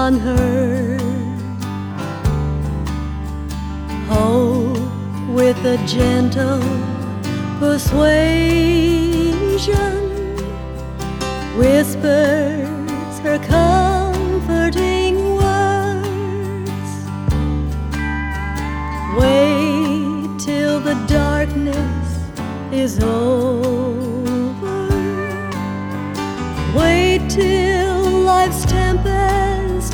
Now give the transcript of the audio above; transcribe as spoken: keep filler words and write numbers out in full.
unheard. Hope with a gentle persuasion whispers her comforting words. Wait till the darkness is over. Wait till life's tempest